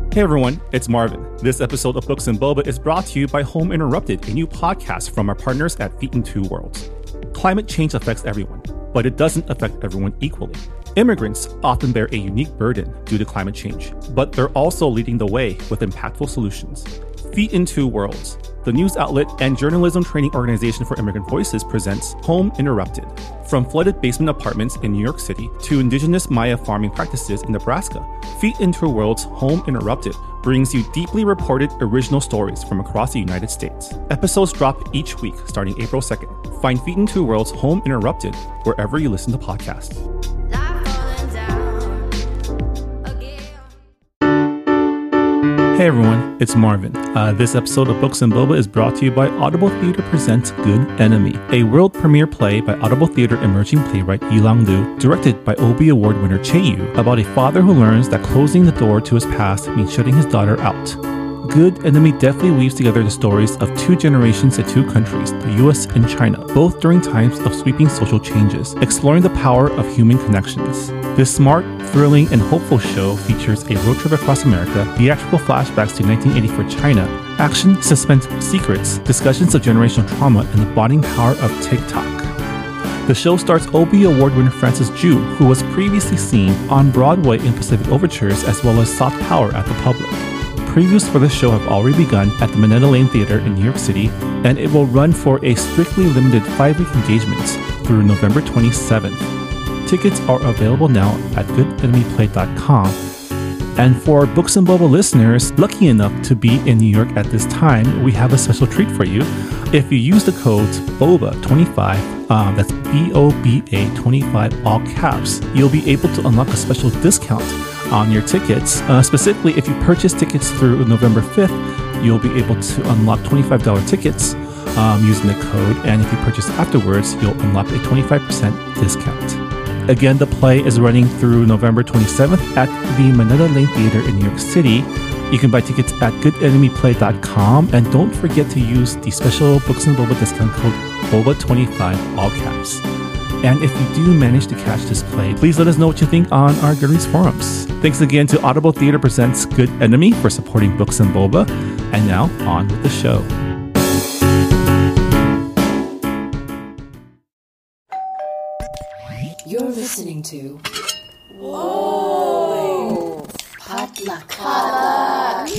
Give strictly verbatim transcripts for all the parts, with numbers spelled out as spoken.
Hey everyone, it's Marvin. This episode of Books and Boba is brought to you by Home Interrupted, a new podcast from our partners at Feet in Two Worlds. Climate change affects everyone, but it doesn't affect everyone equally. Immigrants often bear a unique burden due to climate change, but they're also leading the way with impactful solutions. Feet in Two Worlds, the news outlet and journalism training organization for immigrant voices, presents Home Interrupted. From flooded basement apartments in New York City to indigenous Maya farming practices in Nebraska, Feet in Two Worlds Home Interrupted brings you deeply reported original stories from across the United States. Episodes drop each week starting April second. Find Feet in Two Worlds Home Interrupted wherever you listen to podcasts. Hey everyone, it's Marvin. Uh, this episode of Books and Boba is brought to you by Audible Theater Presents Good Enemy, a world premiere play by Audible Theater emerging playwright Yilang Lu, directed by Obie Award winner Che Yu, about a father who learns that closing the door to his past means shutting his daughter out. Good Enemy deftly weaves together the stories of two generations in two countries, the U S and China, both during times of sweeping social changes, exploring the power of human connections. This smart, thrilling, and hopeful show features a road trip across America, theatrical flashbacks to nineteen eighty-four China, action, suspense, secrets, discussions of generational trauma, and the bonding power of TikTok. The show stars Obie Award winner Francis Ju, who was previously seen on Broadway in Pacific Overtures as well as Soft Power at the Public. Previews for the show have already begun at the Minetta Lane Theater in New York City, and it will run for a strictly limited five-week engagement through November twenty-seventh. Tickets are available now at good enemy play dot com. And for Books and Boba listeners lucky enough to be in New York at this time, we have a special treat for you. If you use the code boba twenty-five, um, that's B O B A twenty-five, all caps, you'll be able to unlock a special discount on your tickets. Uh, specifically, if you purchase tickets through November fifth, you'll be able to unlock twenty-five dollars tickets um, using the code. And if you purchase afterwards, you'll unlock a twenty-five percent discount. Again, the play is running through November twenty-seventh at the Minetta Lane Theater in New York City. You can buy tickets at good enemy play dot com, and don't forget to use the special Books and Boba discount code boba twenty-five, all caps. And if you do manage to catch this play, please let us know what you think on our Goodreads forums. Thanks again to Audible Theater Presents Good Enemy for supporting Books and Boba. And now, on with the show. You're listening to Whoa! Potluck. Potluck.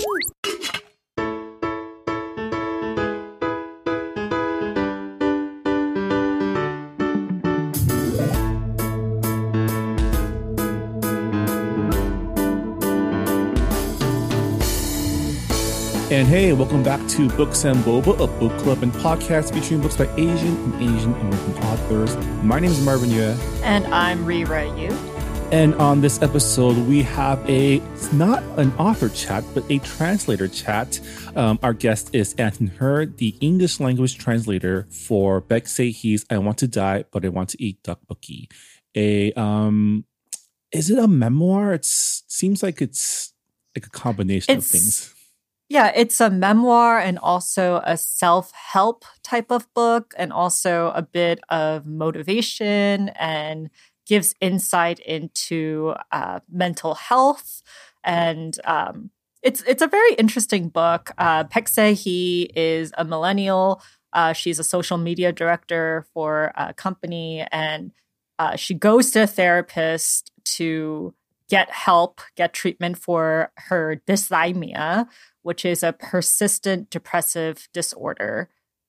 And hey, welcome back to Books and Boba, a book club and podcast featuring books by Asian and Asian American authors. My name is Marvin Yue. And I'm Rira Yu. And on this episode, we have a, it's not an author chat, but a translator chat. Um, our guest is Anton He, the English language translator for Baek Se-hee's I Want to Die, But I Want to Eat Tteokbokki. A, um, is it a memoir? It seems like it's like a combination it's, of things. Yeah, it's a memoir and also a self-help type of book, and also a bit of motivation, and gives insight into uh, mental health. And um, it's it's a very interesting book. Uh, Baek Se-hee is a millennial. Uh, she's a social media director for a company, and uh, she goes to a therapist to get help, get treatment for her dysthymia, which is a persistent depressive disorder.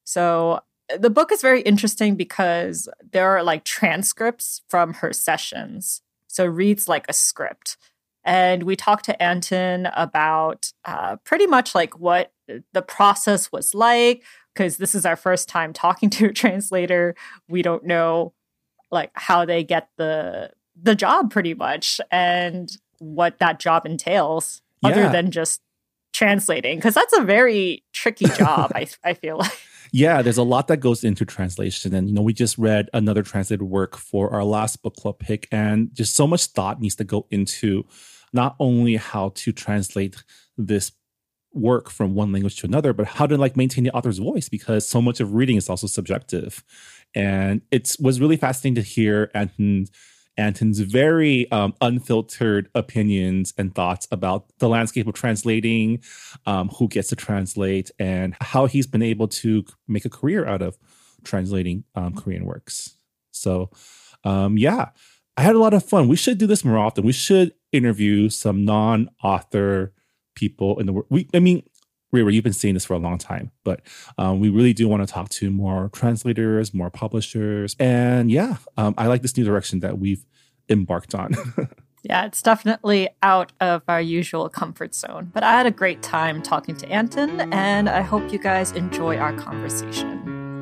So the book is very interesting because there are like transcripts from her sessions. So it reads like a script. And we talked to Anton about uh, pretty much like what the process was like, because this is our first time talking to a translator. We don't know like how they get the the job pretty much, and what that job entails, yeah. other than just translating, because that's a very tricky job. I I feel like. Yeah, there's a lot that goes into translation. And, you know, we just read another translated work for our last book club pick, and just so much thought needs to go into not only how to translate this work from one language to another, but how to like maintain the author's voice, because so much of reading is also subjective. And it was really fascinating to hear Anton Anton's very um, unfiltered opinions and thoughts about the landscape of translating, um, who gets to translate, and how he's been able to make a career out of translating um, Korean works. So, um, yeah, I had a lot of fun. We should do this more often. We should interview some non-author people in the world. We, I mean, Riri, you've been saying this for a long time, but um, we really do want to talk to more translators, more publishers. And yeah, um, I like this new direction that we've embarked on. Yeah, it's definitely out of our usual comfort zone. But I had a great time talking to Anton, and I hope you guys enjoy our conversation.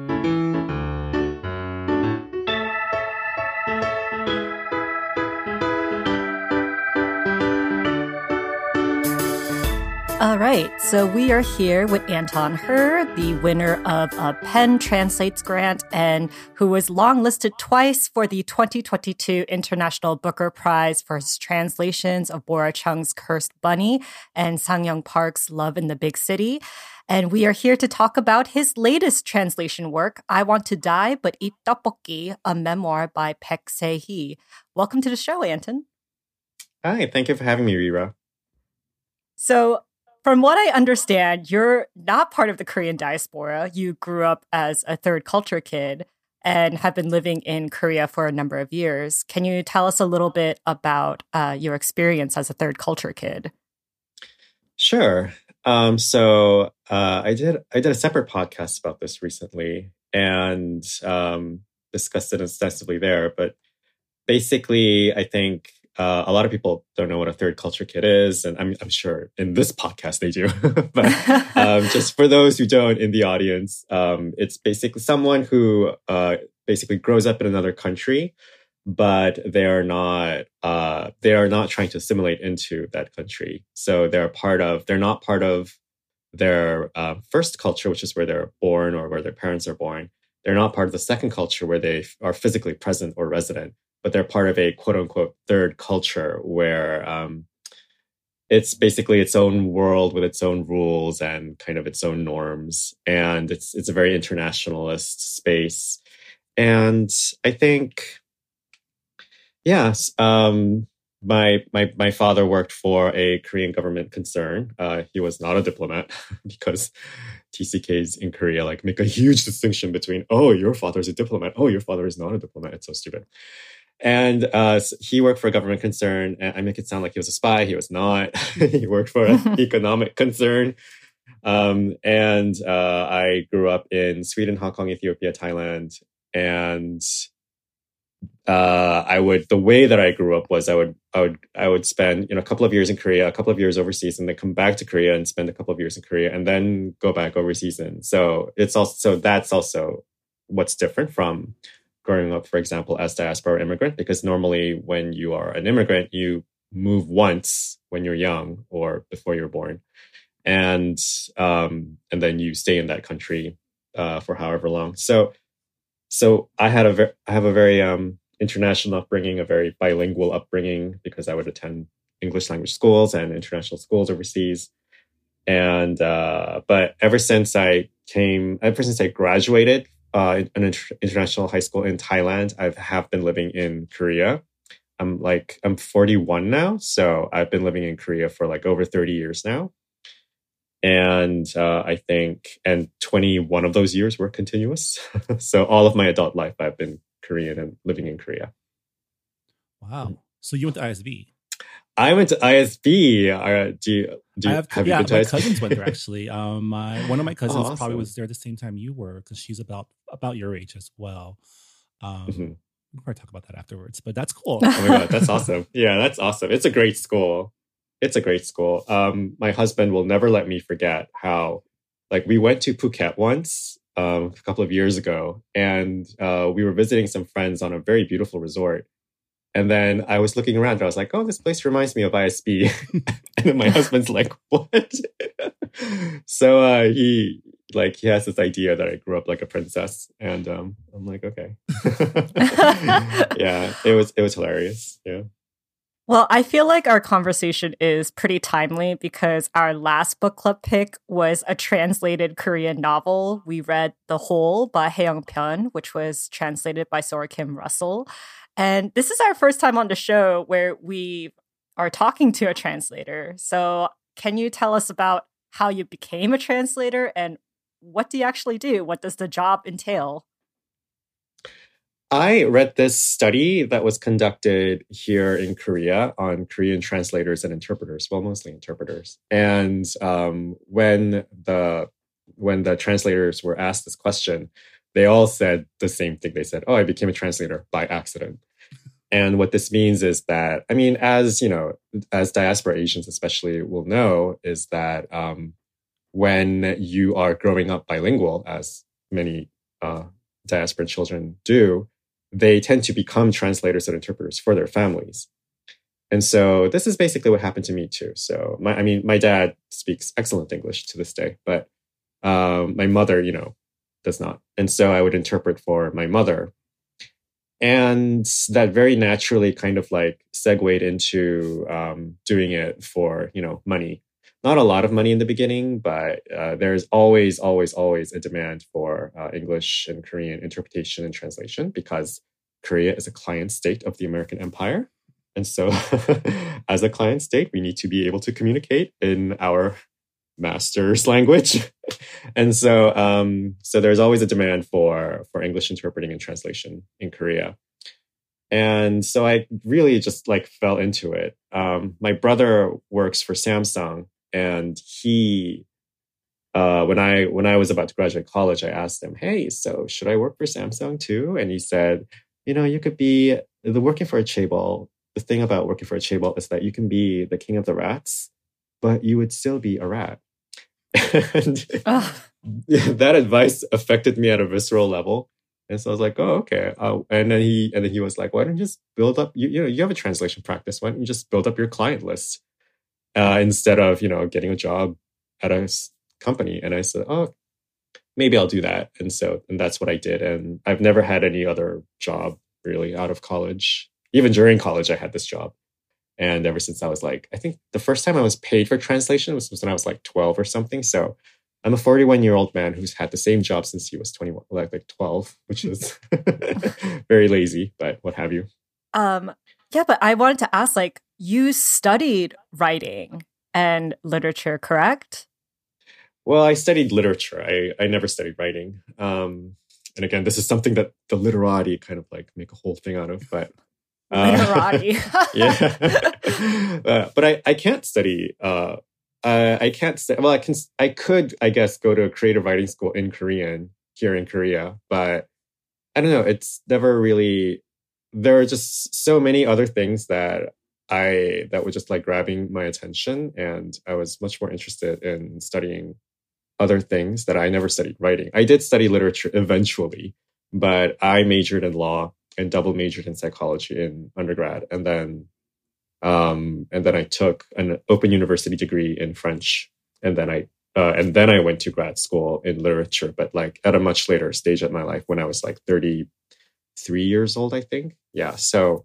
All right, so we are here with Anton He, the winner of a PEN Translates grant and who was longlisted twice for the twenty twenty-two International Booker Prize for his translations of Bora Chung's Cursed Bunny and Sang Young Park's Love in the Big City. And we are here to talk about his latest translation work, I Want to Die But Eat Tteokbokki, a memoir by Baek Se-hee. Welcome to the show, Anton. Hi, thank you for having me, Rira. So, from what I understand, you're not part of the Korean diaspora. You grew up as a third culture kid and have been living in Korea for a number of years. Can you tell us a little bit about uh, your experience as a third culture kid? Sure. Um, so uh, I did I did a separate podcast about this recently and um, discussed it extensively there. But basically, I think Uh, a lot of people don't know what a third culture kid is, and I'm, I'm sure in this podcast they do. But um, just for those who don't in the audience, um, it's basically someone who uh, basically grows up in another country, but they are not uh, they are not trying to assimilate into that country. So they're part of they're not part of their uh, first culture, which is where they're born or where their parents are born. They're not part of the second culture where they are physically present or resident. But they're part of a quote unquote third culture where um, it's basically its own world with its own rules and kind of its own norms. And it's it's a very internationalist space. And I think, yes, um, my my my father worked for a Korean government concern. Uh, he was not a diplomat because T C Ks in Korea like make a huge distinction between, oh, your father's a diplomat. Oh, your father is not a diplomat. It's so stupid. And uh, he worked for a government concern. And I make it sound like he was a spy. He was not. He worked for an economic concern. Um, and uh, I grew up in Sweden, Hong Kong, Ethiopia, Thailand. And uh, I would, the way that I grew up was I would, I would, I would spend, you know, a couple of years in Korea, a couple of years overseas, and then come back to Korea and spend a couple of years in Korea and then go back overseas. And so it's also, so that's also what's different from growing up, for example, as diaspora immigrant, because normally when you are an immigrant, you move once when you're young or before you're born. And um, and then you stay in that country uh, for however long. So so I had a ver- I have a very um, international upbringing, a very bilingual upbringing, because I would attend English language schools and international schools overseas. And uh, but ever since I came, ever since I graduated Uh, an inter- international high school in Thailand, I have been living in Korea. I'm like, I'm forty-one now. So I've been living in Korea for like over thirty years now. And uh, I think, and twenty-one of those years were continuous. So all of my adult life, I've been Korean and living in Korea. Wow. So you went to I S B? I went to I S B. Uh, do you, do you, I have, have yeah, you been to my I S B? cousins went there actually. Um, my, one of my cousins Oh, awesome. probably was there the same time you were because she's about about your age as well. Um, Mm-hmm. We can probably talk about that afterwards, but that's cool. Oh my God, that's awesome. Yeah, that's awesome. It's a great school. It's a great school. Um, my husband will never let me forget how, like, we went to Phuket once um, a couple of years ago, and uh, we were visiting some friends on a very beautiful resort. And then I was looking around and I was like, oh, this place reminds me of I S B. And then my husband's like, what? So uh, he like he has this idea that I grew up like a princess. And um, I'm like, okay. Yeah, it was it was hilarious. Yeah. Well, I feel like our conversation is pretty timely because our last book club pick was a translated Korean novel. We read The Whole by Hae-young Pyun, which was translated by Sora Kim Russell. And this is our first time on the show where we are talking to a translator. So can you tell us about how you became a translator and what do you actually do? What does the job entail? I read this study that was conducted here in Korea on Korean translators and interpreters, well, mostly interpreters. And um, when the when the translators were asked this question, they all said the same thing. They said, "Oh, I became a translator by accident." And what this means is that, I mean, as you know, as diaspora Asians especially will know, is that um, when you are growing up bilingual, as many uh, diaspora children do, they tend to become translators and interpreters for their families. And so this is basically what happened to me too. So my, I mean, my dad speaks excellent English to this day, but um, my mother, you know, does not. And so I would interpret for my mother. And that very naturally kind of like segued into um, doing it for, you know, money. Not a lot of money in the beginning, but uh, there's always, always, always a demand for uh, English and Korean interpretation and translation because Korea is a client state of the American Empire. And so as a client state, we need to be able to communicate in our master's language. And so um, so there's always a demand for, for English interpreting and translation in Korea. And so I really just like fell into it. Um, my brother works for Samsung. And he, uh, when I when I was about to graduate college, I asked him, "Hey, so should I work for Samsung too?" And he said, "You know, you could be the working for a chaebol. The thing about working for a chaebol is that you can be the king of the rats, but you would still be a rat." And that advice affected me at a visceral level. And so I was like, "Oh, okay." Uh, and then he and then he was like, "Why don't you just build up? You, you know, you have a translation practice. Why don't you just build up your client list?" Uh, instead of, you know, getting a job at a company. And I said, oh, maybe I'll do that. And so, and that's what I did. And I've never had any other job really out of college. Even during college, I had this job. And ever since I was like, I think the first time I was paid for translation was when I was like twelve or something. So I'm a forty-one year old man who's had the same job since he was twenty-one, like, like twelve, which is very lazy, but what have you. Um, yeah, but I wanted to ask, like, you studied writing and literature, correct? Well, I studied literature. I, I never studied writing. Um, and again, this is something that the literati kind of like make a whole thing out of. But uh, literati, yeah. uh, but I, I can't study. Uh, uh, I can't. St- well, I can. I could, I guess, go to a creative writing school in Korean here in Korea. But I don't know. It's never really. There are just so many other things that. I that was just like grabbing my attention, and I was much more interested in studying other things that I never studied writing. I did study literature eventually, but I majored in law and double majored in psychology in undergrad, and then um, and then I took an open university degree in French, and then I uh, and then I went to grad school in literature, but like at a much later stage of my life when I was like thirty-three years old, I think. Yeah, so.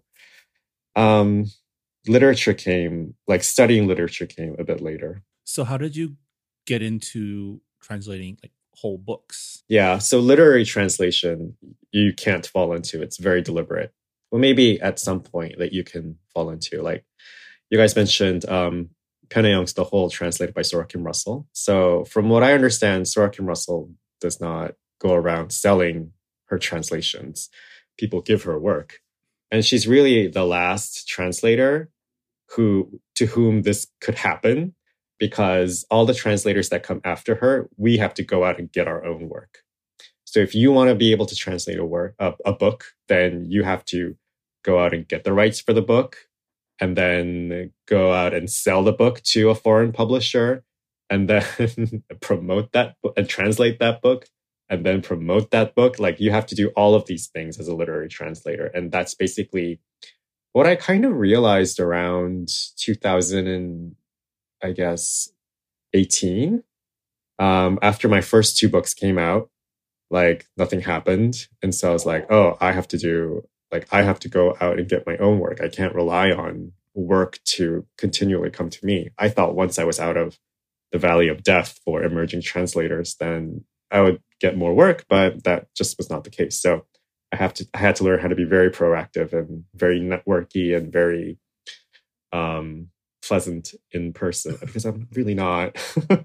Um, Literature came, like studying literature came a bit later. So how did you get into translating like whole books? Yeah, so literary translation, you can't fall into. It's very deliberate. Well, maybe at some point that you can fall into. Like you guys mentioned um, Pyun Hae-young's The Whole, translated by Sora Kim Russell. So from what I understand, Sora Kim Russell does not go around selling her translations. People give her work. And she's really the last translator who to whom this could happen, because all the translators that come after her, we have to go out and get our own work. So if you want to be able to translate a work, a, a book, then you have to go out and get the rights for the book, and then go out and sell the book to a foreign publisher, and then promote that book and translate that book, and then promote that book. Like you have to do all of these things as a literary translator. And that's basically what I kind of realized around two thousand and I guess eighteen. Um, after my first two books came out, like nothing happened. And so I was like, oh, I have to do, like, I have to go out and get my own work. I can't rely on work to continually come to me. I thought once I was out of the valley of death for emerging translators, then I would get more work, but that just was not the case. So I have to I had to learn how to be very proactive and very networky and very um, pleasant in person, because I'm really not.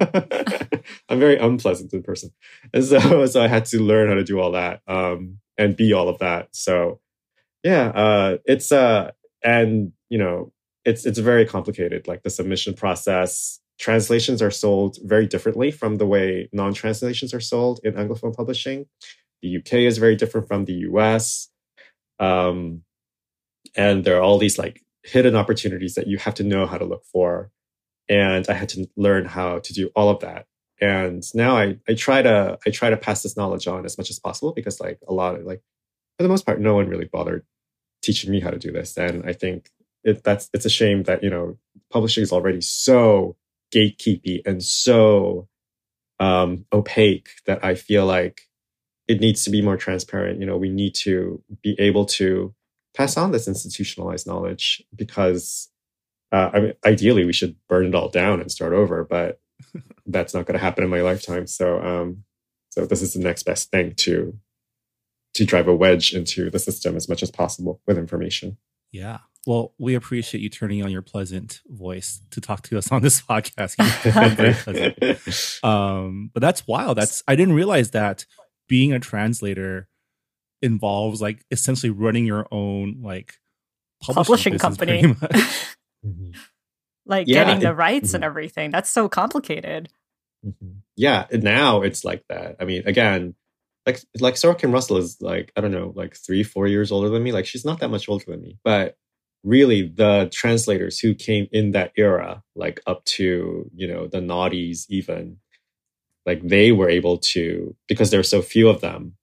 I'm very unpleasant in person. And so, so I had to learn how to do all that um, and be all of that. So yeah, uh, it's, uh, and you know, it's, it's very complicated, like the submission process. Translations are sold very differently from the way non-translations are sold in Anglophone publishing. The U K is very different from the U S. Um, and there are all these like hidden opportunities that you have to know how to look for. And I had to learn how to do all of that. And now I, I try to I try to pass this knowledge on as much as possible, because like a lot of like for the most part, no one really bothered teaching me how to do this. And I think it, that's it's a shame that, you know, publishing is already so gatekeepy and so um, opaque that I feel like it needs to be more transparent. You know, we need to be able to pass on this institutionalized knowledge, because uh, I mean, ideally we should burn it all down and start over, but that's not going to happen in my lifetime. So, um, so this is the next best thing to to drive a wedge into the system as much as possible with information. Yeah. Well, we appreciate you turning on your pleasant voice to talk to us on this podcast. Very pleasant. Um, but that's wild. That's I didn't realize that being a translator involves like essentially running your own like publishing, publishing company. Mm-hmm. Like yeah, getting the it, rights mm-hmm. and everything. That's so complicated. Mm-hmm. Yeah, now it's like that. I mean, again, like like Sora Kim Russell is like, I don't know, like three, four years older than me. Like she's not that much older than me. But really the translators who came in that era, like up to, you know, the noughties even, like they were able to, because there are so few of them,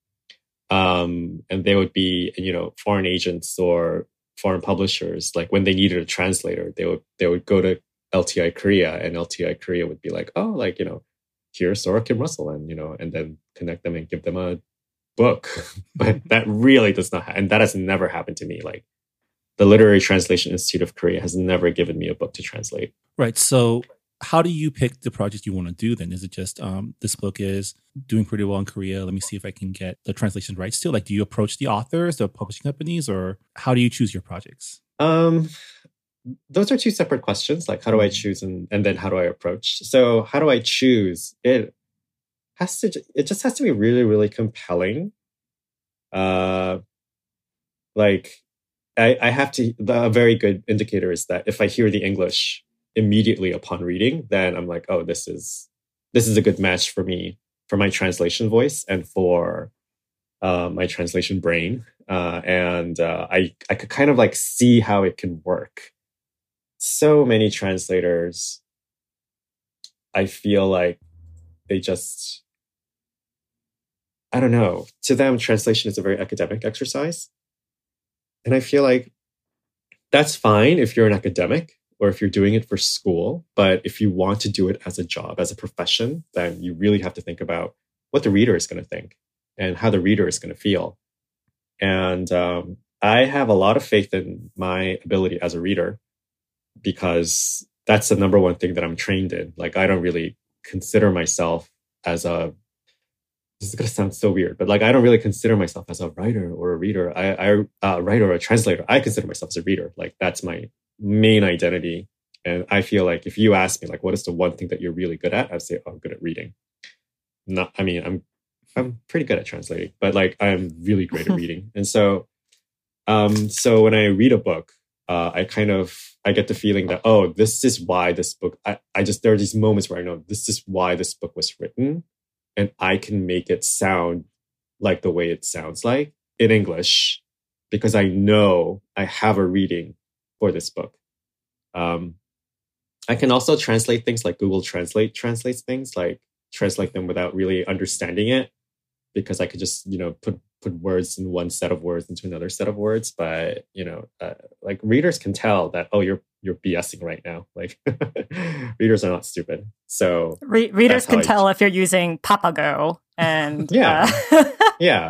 um, and they would be, you know, foreign agents or foreign publishers, like when they needed a translator, they would they would go to L T I Korea, and L T I Korea would be like, oh, like, you know, here's Sora Kim Russell, and, you know, and then connect them and give them a book. But that really does not, ha- and that has never happened to me. Like the Literary Translation Institute of Korea has never given me a book to translate. Right. So how do you pick the project you want to do then? Is it just um, this book is doing pretty well in Korea, let me see if I can get the translation rights to? Like, do you approach the authors, the publishing companies, or how do you choose your projects? Um, those are two separate questions. Like, how do I choose, and, and then how do I approach? So how do I choose? It has to, it just has to be really, really compelling. Uh, like, I, I have to, the, a very good indicator is that if I hear the English immediately upon reading, then I'm like, oh, this is this is a good match for me, for my translation voice and for uh, my translation brain. Uh, and uh, I I could kind of like see how it can work. So many translators, I feel like they just, I don't know, to them, translation is a very academic exercise. And I feel like that's fine if you're an academic, or if you're doing it for school. But if you want to do it as a job, as a profession, then you really have to think about what the reader is going to think and how the reader is going to feel. And um, I have a lot of faith in my ability as a reader, because that's the number one thing that I'm trained in. Like, I don't really consider myself as a, this is going to sound so weird, but like, I don't really consider myself as a writer or a reader. I, I uh, writer or a translator. I consider myself as a reader. Like, that's my main identity. And I feel like if you ask me, like, what is the one thing that you're really good at? I'd say, oh, I'm good at reading. Not, I mean, I'm, I'm pretty good at translating, but like, I'm really great at reading. And so, um, so when I read a book, uh, I kind of, I get the feeling that, oh, this is why this book, I, I just, there are these moments where I know this is why this book was written, and I can make it sound like the way it sounds like in English, because I know I have a reading for this book. Um, I can also translate things like Google Translate translates things, like translate them without really understanding it, because I could just, you know, put put words in one set of words into another set of words. But, you know, uh, like readers can tell that, oh, you're you're BSing right now. Like readers are not stupid. So Re- readers can I tell if you're using Papago and yeah, uh... yeah.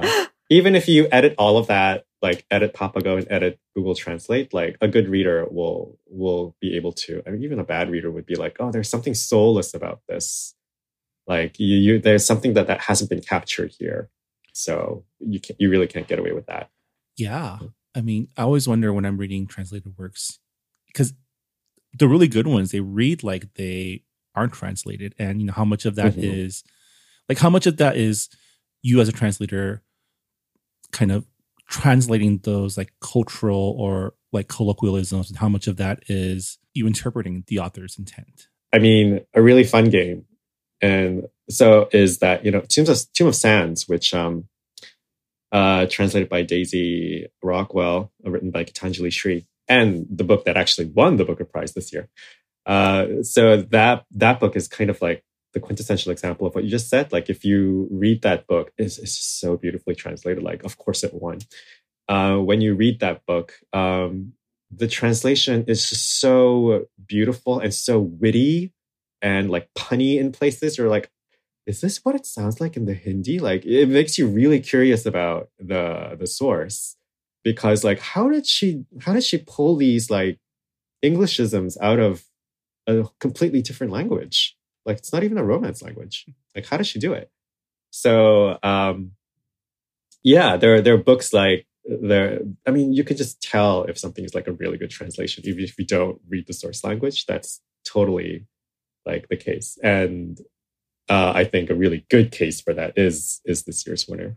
even if you edit all of that, like edit Papago and edit Google Translate, like a good reader will will be able to. I mean, even a bad reader would be like, oh, there's something soulless about this. Like you, you there's something that that hasn't been captured here. So you can, you really can't get away with that. Yeah. I mean, I always wonder when I'm reading translated works, because the really good ones, they read like they aren't translated. And, you know, how much of that mm-hmm. is, like, how much of that is you as a translator kind of translating those like cultural or like colloquialisms, and how much of that is you interpreting the author's intent? I mean, a really fun game. And so is that, you know, Tomb of, Tomb of Sands, which um, uh, translated by Daisy Rockwell, uh, written by Gitanjali Sri, and the book that actually won the Booker Prize this year. Uh, so that that book is kind of like the quintessential example of what you just said. Like if you read that book, it's, it's just so beautifully translated. Like, of course it won. Uh, when you read that book, um, the translation is just so beautiful and so witty and like punny in places. You're like, is this what it sounds like in the Hindi? Like it makes you really curious about the the source, because like how did she how did she pull these like Englishisms out of a completely different language? Like it's not even a Romance language. Like how does she do it? So um, yeah, there there are books like there. I mean, you can just tell if something is like a really good translation, even if you don't read the source language. That's totally like the case. And uh, I think a really good case for that is is this year's winner.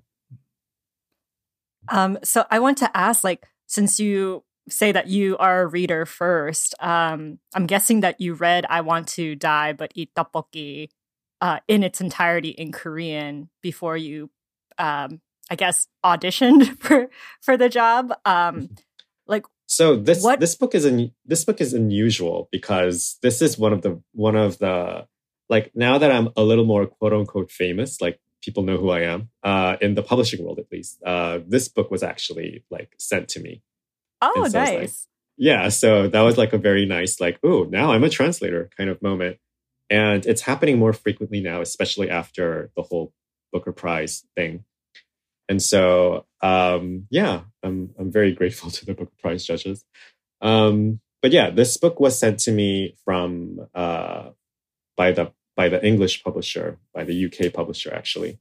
Um, so I want to ask, like, since you say that you are a reader first, um, I'm guessing that you read I Want to Die But Eat Tteokbokki uh, in its entirety in Korean before you, um, I guess, auditioned for for the job. Um, like, so this what? this book is an, this book is unusual because this is one of the one of the like now that I'm a little more quote unquote famous, like people know who I am uh, in the publishing world, at least. Uh, this book was actually like sent to me. Oh, so nice. Like, yeah. So that was like a very nice, like, oh, now I'm a translator kind of moment. And it's happening more frequently now, especially after the whole Booker Prize thing. And so, um, yeah, I'm I'm very grateful to the Booker Prize judges. Um, but yeah, this book was sent to me from uh, by the by the English publisher, by the U K publisher, actually.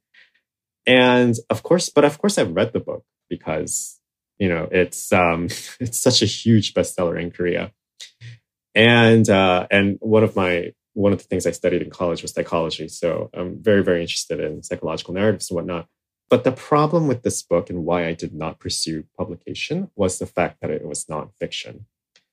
And of course, but of course, I've read the book because you know, it's um, it's such a huge bestseller in Korea, and uh, and one of my one of the things I studied in college was psychology, so I'm very very interested in psychological narratives and whatnot. But the problem with this book and why I did not pursue publication was the fact that it was nonfiction,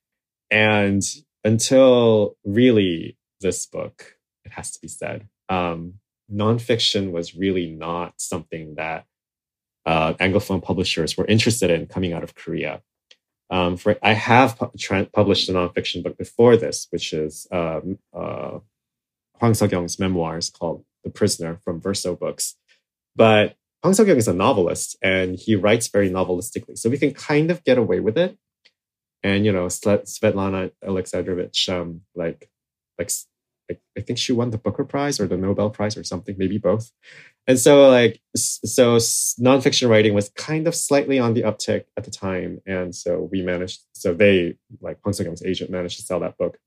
and until really this book, it has to be said, um, nonfiction was really not something that Uh, Anglophone publishers were interested in coming out of Korea. Um, for I have pu- tra- published a nonfiction book before this, which is um, uh, Hwang Seok-young's memoirs called The Prisoner from Verso Books. But Hwang Seok-young is a novelist, and he writes very novelistically, so we can kind of get away with it. And you know, Svetlana Alexandrovich, um, like, like, like, I think she won the Booker Prize or the Nobel Prize or something, maybe both. And so, like, so nonfiction writing was kind of slightly on the uptick at the time. And so we managed, so they, like, Hwang Seok-young's agent managed to sell that book.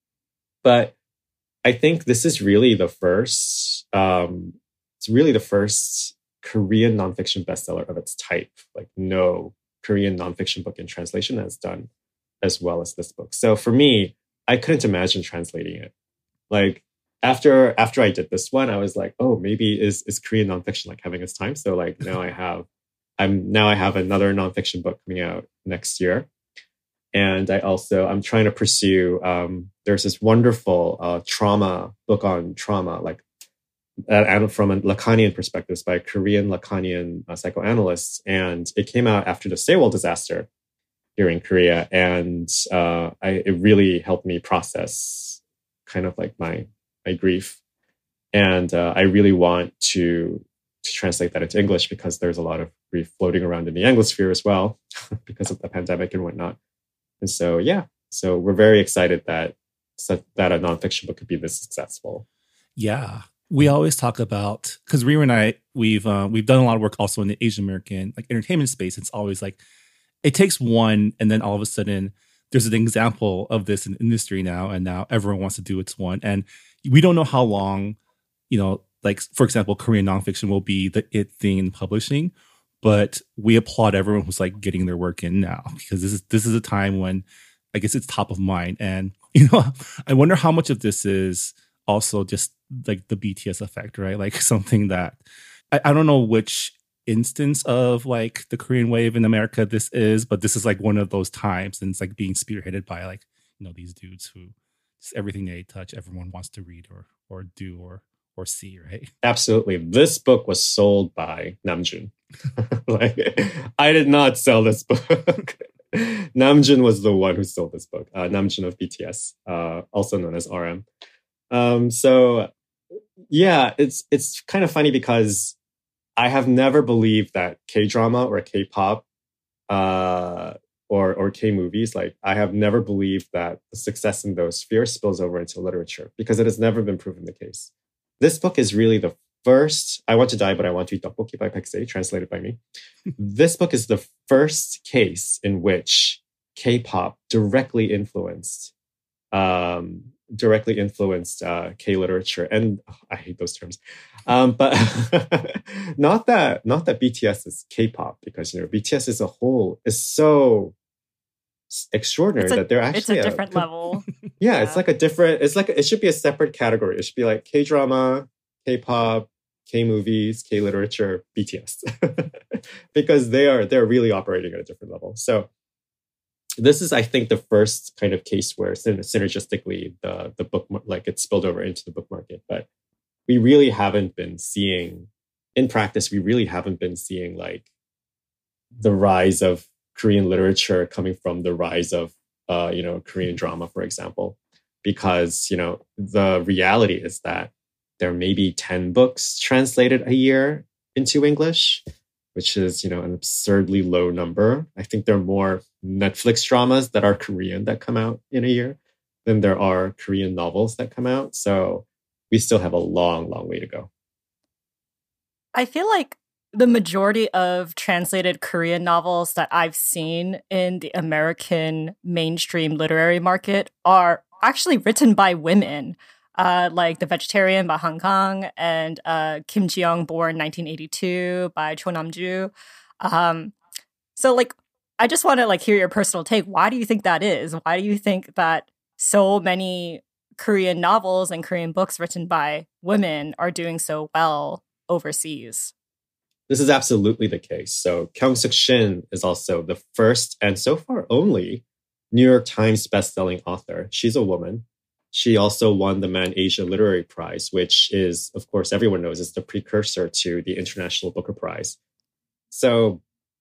But I think this is really the first, um, it's really the first Korean nonfiction bestseller of its type. Like, no Korean nonfiction book in translation has done as well as this book. So for me, I couldn't imagine translating it. Like, After after I did this one, I was like, oh, maybe is is Korean nonfiction like having its time? So like now I have, I'm now I have another nonfiction book coming out next year, and I also I'm trying to pursue. Um, there's this wonderful uh, trauma book on trauma, like uh, from a Lacanian perspective by a Korean Lacanian uh, psychoanalyst, and it came out after the Sewol disaster here in Korea, and uh, I, it really helped me process kind of like my. my grief. And uh, I really want to, to translate that into English because there's a lot of grief floating around in the Anglosphere as well because of the pandemic and whatnot. And so, yeah, so we're very excited that, that a nonfiction book could be this successful. Yeah. we always talk about, because Riri and I, we've uh, we've done a lot of work also in the Asian American like entertainment space. It's always like it takes one, and then all of a sudden there's an example of this in the industry now, and now everyone wants to do its one, and we don't know how long, you know, like for example, Korean nonfiction will be the it thing in publishing, but we applaud everyone who's like getting their work in now, because this is this is a time when I guess it's top of mind, and you know, I wonder how much of this is also just like the B T S effect, right? Like something that I, I don't know which instance of like the Korean wave in America this is, but this is like one of those times, and it's like being spearheaded by like, you know, these dudes who just everything they touch, everyone wants to read or or do or or see, right? Absolutely. This book was sold by Namjoon. Like, I did not sell this book. Namjoon was the one who sold this book. Uh, Namjoon of B T S, uh, also known as R M. Um, so yeah, it's it's kind of funny because I have never believed that K-drama or K-pop uh, or or K-movies, like I have never believed that the success in those spheres spills over into literature, because it has never been proven the case. This book is really the first, I Want to Die, But I Want to Eat Tteokbokki by Paek-se, translated by me. This book is the first case in which K-pop directly influenced um, directly influenced uh, K-literature. And oh, I hate those terms. Um, but not that not that B T S is K-pop, because you know B T S as a whole is so extraordinary a, that they're actually it's a different a, level. Yeah, yeah, it's like a different, it's like, it should be a separate category. It should be like K-drama, K-pop, K-movies, K-literature, B T S. Because they are, they're really operating at a different level. So this is, I think, the first kind of case where synergistically the, the book, like it spilled over into the book market. But we really haven't been seeing, in practice, we really haven't been seeing like the rise of Korean literature coming from the rise of, uh, you know, Korean drama, for example, because, you know, the reality is that there may be ten books translated a year into English, which is, you know, an absurdly low number. I think there are more Netflix dramas that are Korean that come out in a year than there are Korean novels that come out. So we still have a long, long way to go. I feel like the majority of translated Korean novels that I've seen in the American mainstream literary market are actually written by women, uh, like The Vegetarian by Han Kang and uh, Kim Ji-young, born nineteen eighty-two by Cho Nam-ju. Um, so, like, I just want to like hear your personal take. Why do you think that is? Why do you think that so many Korean novels and Korean books written by women are doing so well overseas? This is absolutely the case. So Kyung-suk Shin is also the first and so far only New York Times bestselling author. She's a woman. She also won the Man Asia Literary Prize, which is, of course, everyone knows is the precursor to the International Booker Prize. So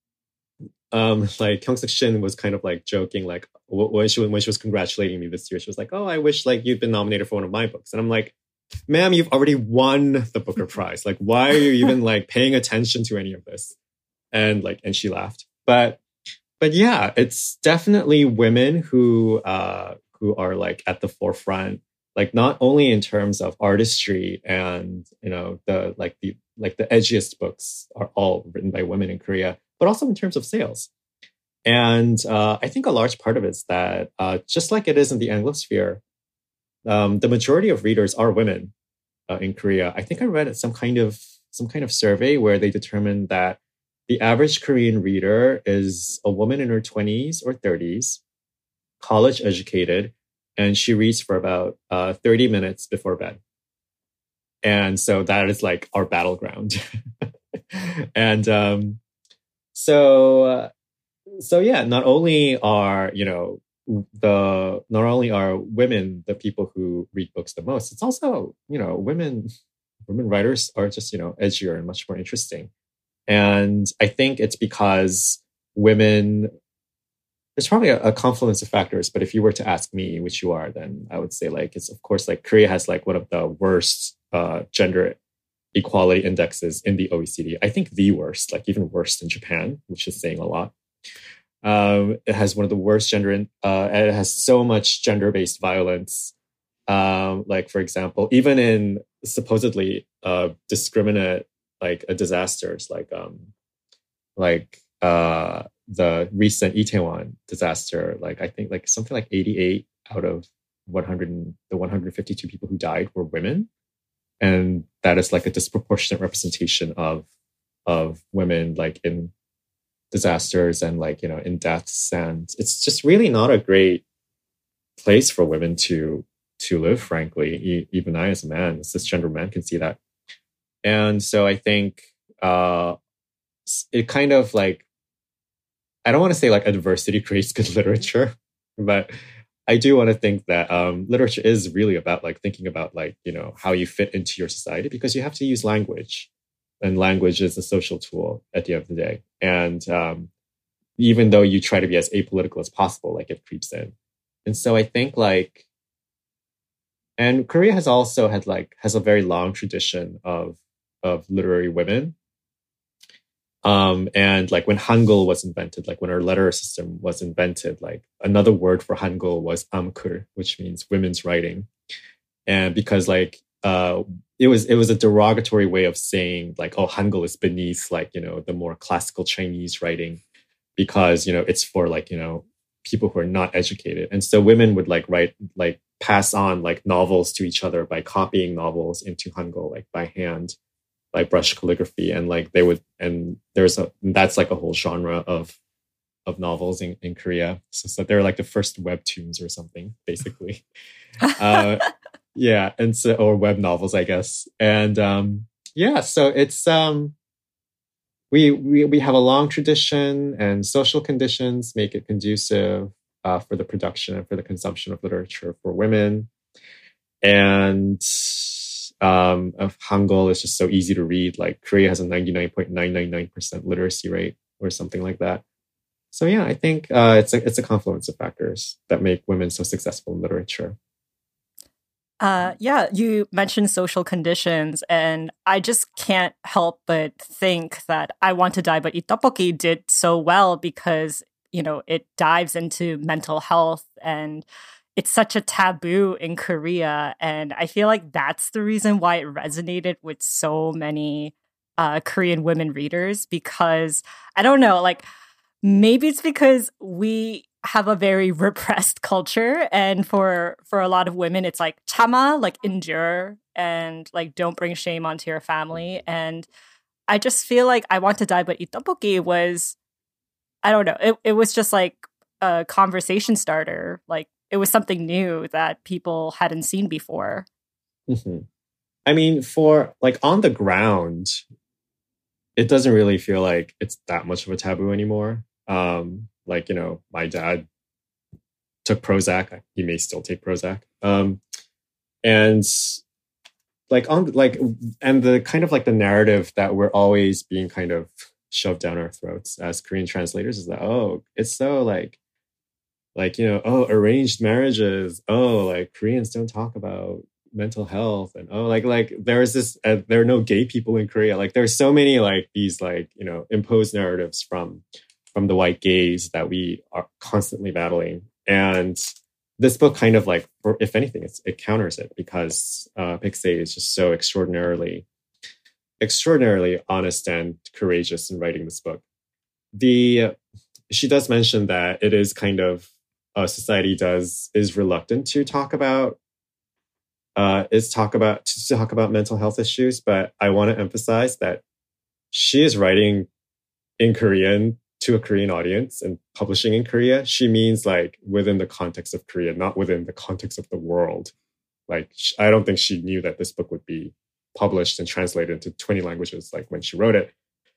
um, like Kyung-suk Shin was kind of like joking, like when she, when she was congratulating me this year, she was like, oh, I wish like you'd been nominated for one of my books. And I'm like, ma'am, you've already won the Booker Prize. Like, why are you even like paying attention to any of this? And like, and she laughed. But, but yeah, it's definitely women who, uh, who are like at the forefront, like not only in terms of artistry and, you know, the, like the, like the edgiest books are all written by women in Korea, but also in terms of sales. And, uh, I think a large part of it is that, uh, just like it is in the Anglosphere, Um, the majority of readers are women uh, in Korea. I think I read some kind of some kind of survey where they determined that the average Korean reader is a woman in her twenties or thirties, college educated, and she reads for about uh, thirty minutes before bed. And so that is like our battleground. and um, so, uh, so yeah, not only are, you know, the not only are women the people who read books the most, it's also, you know, women women writers are just, you know, edgier and much more interesting. And I think it's because women, there's probably a, a confluence of factors, but if you were to ask me, which you are, then I would say like it's of course like Korea has like one of the worst uh gender equality indexes in the O E C D. I think the worst, like even worse than Japan, which is saying a lot. Um, it has one of the worst gender, uh, it has so much gender-based violence. Um, like, for example, even in supposedly uh, discriminate like a disasters like um like uh the recent Itaewon disaster. Like I think like something like eighty-eight out of one hundred, the one hundred fifty-two people who died were women, and that is like a disproportionate representation of of women like in disasters and like, you know, in deaths. And it's just really not a great place for women to to live, frankly. E- even I as a man, a cisgender man, can see that. And so I think uh it kind of like, I don't want to say like adversity creates good literature, but I do want to think that um, literature is really about like thinking about like, you know, how you fit into your society, because you have to use language, and language is a social tool at the end of the day. And um, even though you try to be as apolitical as possible, like it creeps in. And so I think like, and Korea has also had like, has a very long tradition of, of literary women. Um, and like when Hangul was invented, like when our letter system was invented, like another word for Hangul was amkur, which means women's writing. And because like uh, it was it was a derogatory way of saying like, oh, Hangul is beneath like, you know, the more classical Chinese writing, because, you know, it's for like, you know, people who are not educated. And so women would like write, like pass on like novels to each other by copying novels into Hangul, like by hand, like brush calligraphy. And like they would, and there's a, that's like a whole genre of of novels in, in Korea. So, so they're like the first webtoons or something, basically. uh, yeah. And so, or web novels, I guess. And um, yeah, so it's, um, we, we, we have a long tradition, and social conditions make it conducive uh, for the production and for the consumption of literature for women. And um, of Hangul is just so easy to read. Like Korea has a ninety-nine point nine nine nine percent literacy rate or something like that. So yeah, I think uh, it's a it's a confluence of factors that make women so successful in literature. Uh, yeah, you mentioned social conditions, and I just can't help but think that I Want to Die But Eat Tteokbokki did so well because, you know, it dives into mental health, and it's such a taboo in Korea. And I feel like that's the reason why it resonated with so many uh, Korean women readers, because I don't know, like maybe it's because we have a very repressed culture, and for for a lot of women it's like chama, like endure, and like don't bring shame onto your family. And I just feel like I Want to Die But Eat Tteokbokki was, I don't know, it, it was just like a conversation starter. Like it was something new that people hadn't seen before. Mm-hmm. I mean, for like on the ground, it doesn't really feel like it's that much of a taboo anymore. Um, like, you know, my dad took Prozac. He may still take Prozac. Um, and like on like, and the kind of like the narrative that we're always being kind of shoved down our throats as Korean translators is that, oh, it's so like, like, you know, oh, arranged marriages. Oh, like Koreans don't talk about mental health. And oh, like, like there's this, uh, there are no gay people in Korea. Like there's so many like these like, you know, imposed narratives from from the white gaze that we are constantly battling. And this book kind of like, or if anything, it's, it counters it, because uh, Baek-se is just so extraordinarily, extraordinarily honest and courageous in writing this book. The she does mention that it is kind of, uh, society does, is reluctant to talk about, uh, is talk about, to talk about mental health issues. But I want to emphasize that she is writing in Korean to a Korean audience and publishing in Korea. She means like within the context of Korea, not within the context of the world. Like, I don't think she knew that this book would be published and translated into twenty languages, like when she wrote it.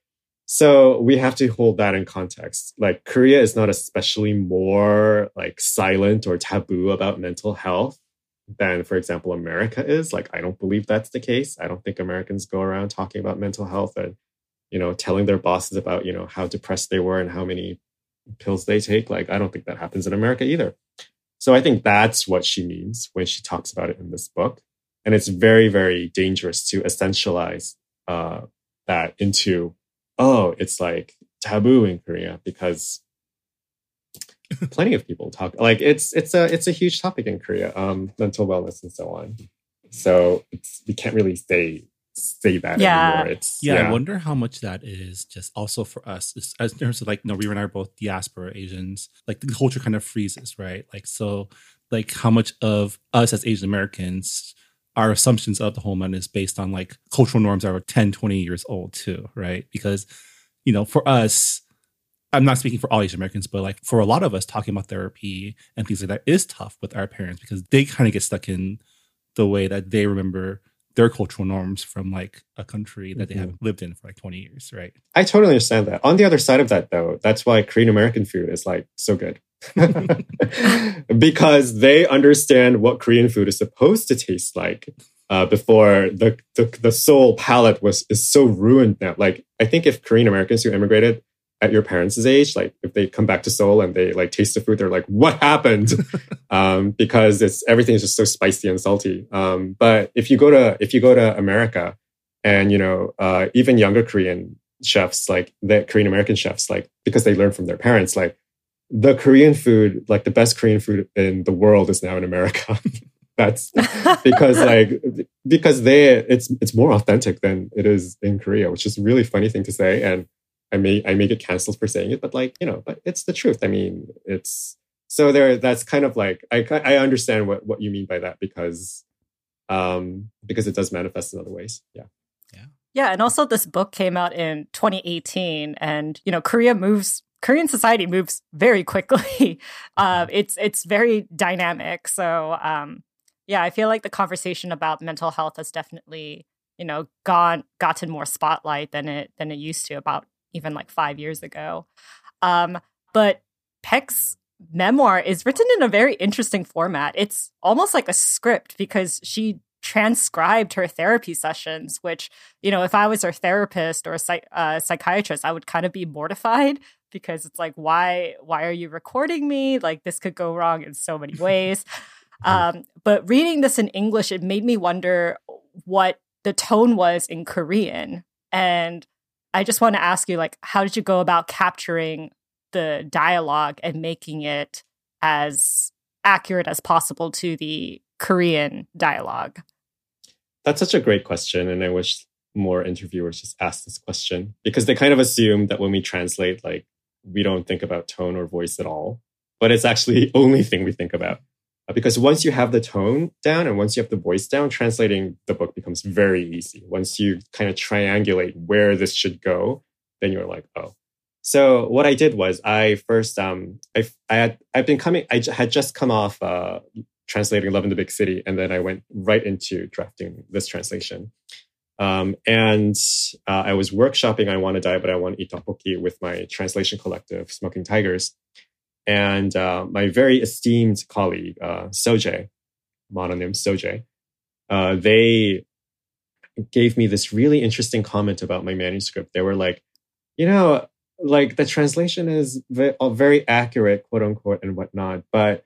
So we have to hold that in context. Like Korea is not especially more like silent or taboo about mental health than, for example, America is. Like, I don't believe that's the case. I don't think Americans go around talking about mental health and, you know, telling their bosses about, you know, how depressed they were and how many pills they take. Like, I don't think that happens in America either. So I think that's what she means when she talks about it in this book. And it's very, very dangerous to essentialize uh, that into, oh, it's like taboo in Korea, because plenty of people talk, like it's it's a it's a huge topic in Korea, um, mental wellness and so on. So it's we can't really say say that Yeah. anymore. It's Yeah, yeah. I wonder how much that is just also for us, is- as in terms of like, you know, we and I are both diaspora Asians. Like the culture kind of freezes, right? Like so, like how much of us as Asian Americans, our assumptions of the homeland is based on like cultural norms that are ten, twenty years old too, right? Because, you know, for us, I'm not speaking for all Asian Americans, but like for a lot of us, talking about therapy and things like that is tough with our parents because they kind of get stuck in the way that they remember their cultural norms from like a country that they Mhm. haven't lived in for like twenty years, right? I totally understand that. On the other side of that, though, that's why Korean American food is like so good. Because they understand what Korean food is supposed to taste like uh, before the, the the Seoul palate was is so ruined now. Like, I think if Korean Americans who immigrated at your parents' age, like if they come back to Seoul and they like taste the food, they're like, what happened? um, because it's everything is just so spicy and salty. Um, but if you go to if you go to America and, you know, uh, even younger Korean chefs, like the Korean American chefs, like because they learn from their parents, like the Korean food, like the best Korean food in the world is now in America. That's because like because they it's it's more authentic than it is in Korea, which is a really funny thing to say. And I may I may get canceled for saying it, but like, you know, but it's the truth. I mean, it's so there. That's kind of like I I understand what, what you mean by that because um because it does manifest in other ways. Yeah. Yeah, and also this book came out in twenty eighteen, and you know, Korea moves. Korean society moves very quickly. uh, it's it's very dynamic. So um, yeah, I feel like the conversation about mental health has definitely, you know, gone gotten more spotlight than it than it used to about even like five years ago. Um, but Peck's memoir is written in a very interesting format. It's almost like a script because she transcribed her therapy sessions, which, you know, if I was her therapist or a psych- uh, psychiatrist, I would kind of be mortified because it's like, why, why are you recording me? Like this could go wrong in so many ways. um, but reading this in English, it made me wonder what the tone was in Korean. And I just want to ask you, like, how did you go about capturing the dialogue and making it as accurate as possible to the Korean dialogue? That's such a great question. And I wish more interviewers just asked this question because they kind of assume that when we translate, like, we don't think about tone or voice at all. But it's actually the only thing we think about. Because once you have the tone down and once you have the voice down, translating the book becomes very easy. Once you kind of triangulate where this should go, then you're like, oh. So what I did was I first, um, I, I had, I've been coming, I had just come off uh, translating Love in the Big City, and then I went right into drafting this translation. Um, and uh, I was workshopping I Want to Die, But I Want to Eat Tteokbokki with my translation collective, Smoking Tigers. And uh, my very esteemed colleague, uh, Sojae, mononym Sojae, uh, they gave me this really interesting comment about my manuscript. They were like, you know, like the translation is ve- very accurate, quote unquote, and whatnot, but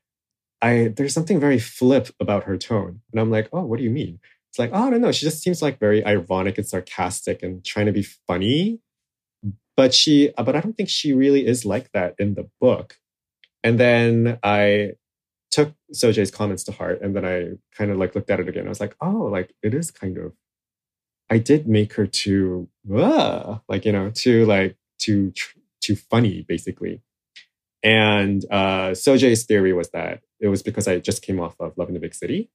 I there's something very flip about her tone. And I'm like, oh, what do you mean? It's like, oh, I don't know. She just seems like very ironic and sarcastic and trying to be funny. But she, but I don't think she really is like that in the book. And then I took Sojae's comments to heart, and then I kind of like looked at it again. I was like, oh, like it is kind of, I did make her too, uh, like, you know, too like, too, too funny, basically. And uh, Sojae's theory was that it was because I just came off of Love in the Big City.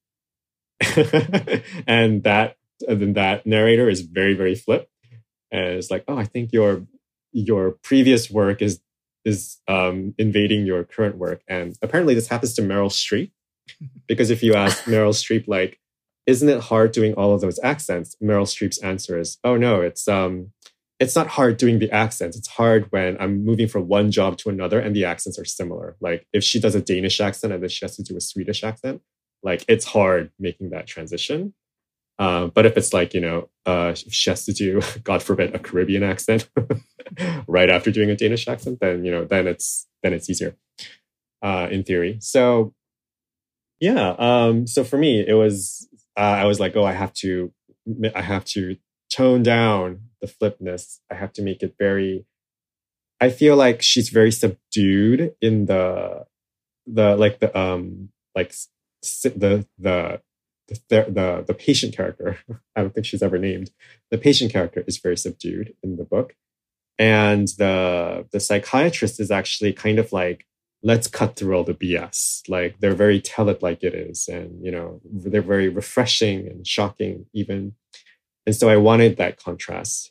and that, and then that narrator is very, very flip. And it's like, oh, I think your, your previous work is is um, invading your current work. And apparently this happens to Meryl Streep. Because if you ask Meryl Streep, like, isn't it hard doing all of those accents? Meryl Streep's answer is, oh no, it's um, it's not hard doing the accents. It's hard when I'm moving from one job to another and the accents are similar. Like if she does a Danish accent and then she has to do a Swedish accent, like it's hard making that transition. Uh, but if it's like, you know, uh, if she has to do, God forbid, a Caribbean accent right after doing a Danish accent, then, you know, then it's, then it's easier, uh, in theory. So, yeah. Um, so for me, it was, uh, I was like, oh, I have to, I have to tone down the flipness. I have to make it very, I feel like she's very subdued in the, the, like the, um, like the, the, the, the the patient character, I don't think she's ever named, the patient character is very subdued in the book. And the the psychiatrist is actually kind of like, let's cut through all the B S. Like, they're very tell it like it is. And, you know, they're very refreshing and shocking even. And so I wanted that contrast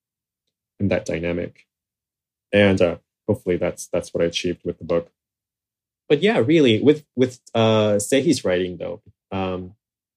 and that dynamic. And uh, hopefully that's that's what I achieved with the book. But yeah, really, with, with uh, Sehi's writing, though, um,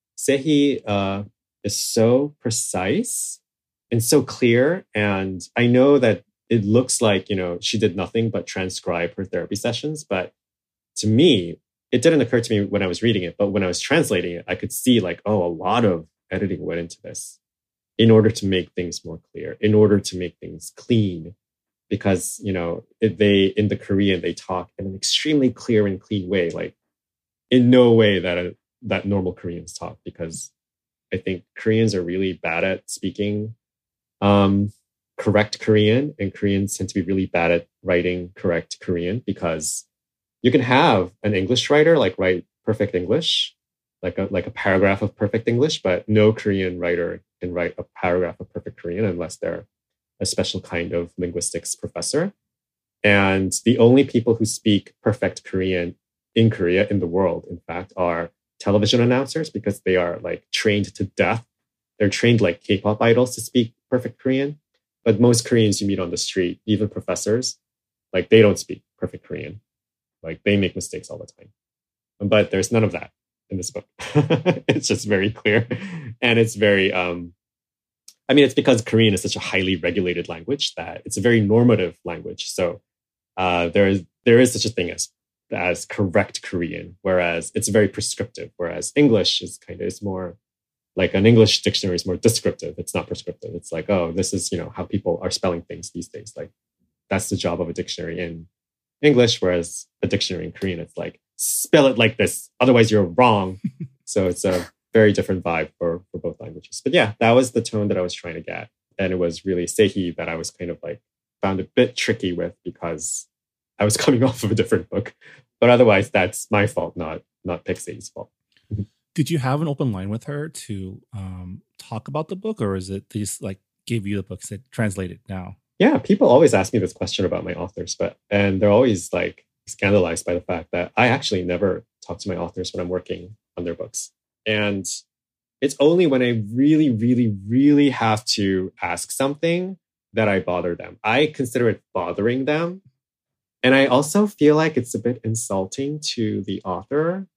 Sehi uh, is so precise and so clear. And I know that it looks like, you know, she did nothing but transcribe her therapy sessions. But to me, it didn't occur to me when I was reading it. But when I was translating it, I could see like, oh, a lot of editing went into this in order to make things more clear, in order to make things clean. Because, you know, if they, in the Korean, they talk in an extremely clear and clean way, like in no way that a, that normal Koreans talk, because I think Koreans are really bad at speaking um, correct Korean, and Koreans tend to be really bad at writing correct Korean, because you can have an English writer like write perfect English, like a like a paragraph of perfect English, but no Korean writer can write a paragraph of perfect Korean unless they're a special kind of linguistics professor. And the only people who speak perfect Korean in Korea, in the world, in fact, are television announcers, because they are like trained to death. They're trained like K-pop idols to speak perfect Korean. But most Koreans you meet on the street, even professors, like they don't speak perfect Korean. Like they make mistakes all the time. But there's none of that in this book. It's just very clear. And it's very, um, I mean, it's because Korean is such a highly regulated language that it's a very normative language. So uh, there is there is such a thing as as correct Korean, whereas it's very prescriptive. Whereas English is kind of is more like an English dictionary is more descriptive. It's not prescriptive. It's like, oh, this is, you know, how people are spelling things these days. Like that's the job of a dictionary in English, whereas a dictionary in Korean, it's like spell it like this, otherwise you're wrong. So it's a very different vibe for, for both languages. But yeah, that was the tone that I was trying to get. And it was really Sehi that I was kind of like found a bit tricky with, because I was coming off of a different book. But otherwise, that's my fault, not not Pixie's fault. Did you have an open line with her to um, talk about the book, or is it they just like gave you the book, said translate it now? Yeah, people always ask me this question about my authors, but and they're always like scandalized by the fact that I actually never talk to my authors when I'm working on their books. And it's only when I really, really, really have to ask something that I bother them. I consider it bothering them. And I also feel like it's a bit insulting to the author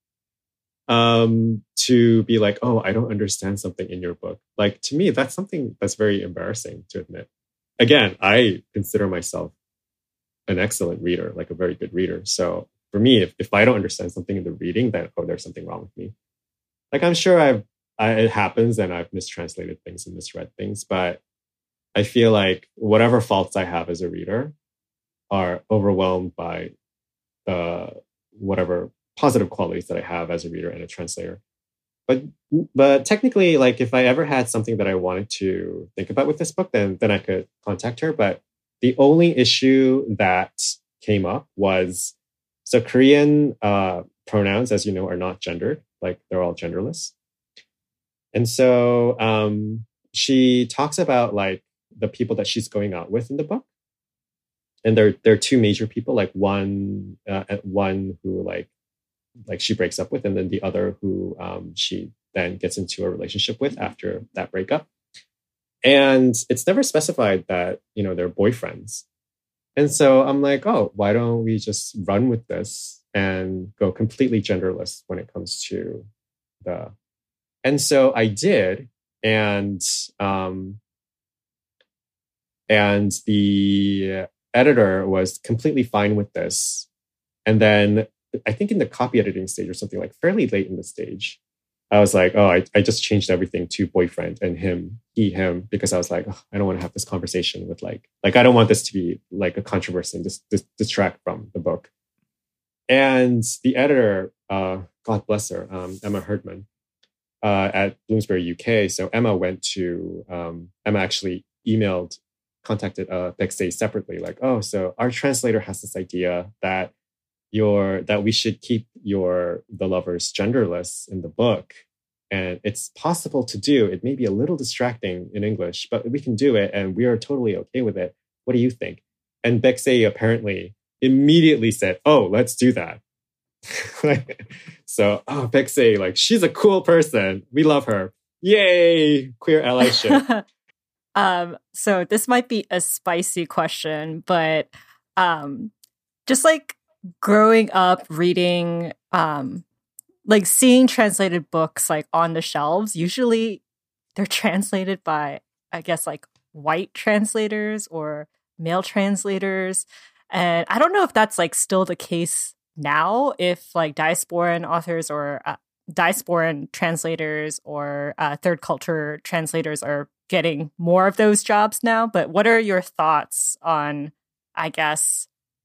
um, to be like, oh, I don't understand something in your book. Like, to me, that's something that's very embarrassing to admit. Again, I consider myself an excellent reader, like a very good reader. So for me, if, if I don't understand something in the reading, then, oh, there's something wrong with me. Like, I'm sure I've, I, it happens and I've mistranslated things and misread things, but I feel like whatever faults I have as a reader are overwhelmed by the whatever positive qualities that I have as a reader and a translator. But but technically, like if I ever had something that I wanted to think about with this book, then then I could contact her. But the only issue that came up was, so Korean uh, pronouns, as you know, are not gendered. Like they're all genderless. And so um, she talks about like the people that she's going out with in the book. And there, there are two major people, like one, uh, one who like, like she breaks up with, and then the other who um, she then gets into a relationship with after that breakup. And it's never specified that, you know, they're boyfriends. And so I'm like, oh, why don't we just run with this and go completely genderless when it comes to the... And so I did. And, um, and the editor was completely fine with this. And then I think in the copy editing stage or something, like fairly late in the stage, I was like, oh, I, I just changed everything to boyfriend and him, he, him, because I was like, oh, I don't want to have this conversation with like, like, I don't want this to be like a controversy and just, just distract from the book. And the editor, uh, God bless her, um, Emma Herdman, uh, at Bloomsbury U K. So Emma went to, um, Emma actually emailed, contacted uh, Pexay separately, like, oh, so our translator has this idea that your that we should keep your the lovers genderless in the book, And it's possible to do. It may be a little distracting in English, but we can do it and we are totally okay with it. What do you think? And Baek-se apparently immediately said, oh, let's do that. So, oh, Baek-se, like, she's a cool person. We love her. Yay, queer allyship. um, so this might be a spicy question, but um, just like growing up reading, um, like seeing translated books like on the shelves, usually they're translated by, I guess, like white translators or male translators. And I don't know if that's like still the case now, if like diasporan authors or uh, diasporan translators or uh, third culture translators are getting more of those jobs now. But what are your thoughts on, I guess,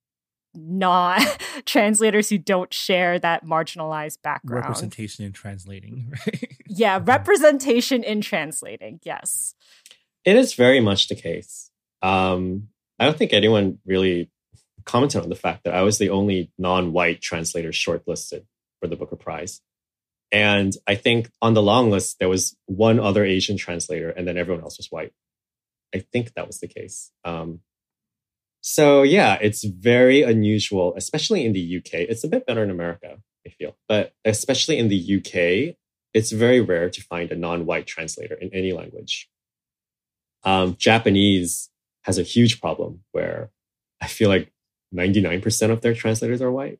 not translators who don't share that marginalized background? Representation in translating, right? Yeah, representation in translating, yes. It is very much the case. Um, I don't think anyone really commented on the fact that I was the only non-white translator shortlisted for the Booker Prize. And I think on the long list, there was one other Asian translator, and then everyone else was white. I think that was the case. Um, so yeah, it's very unusual, especially in the U K. It's a bit better in America, I feel. But especially in the U K, it's very rare to find a non-white translator in any language. Um, Japanese has a huge problem where I feel like ninety-nine percent of their translators are white.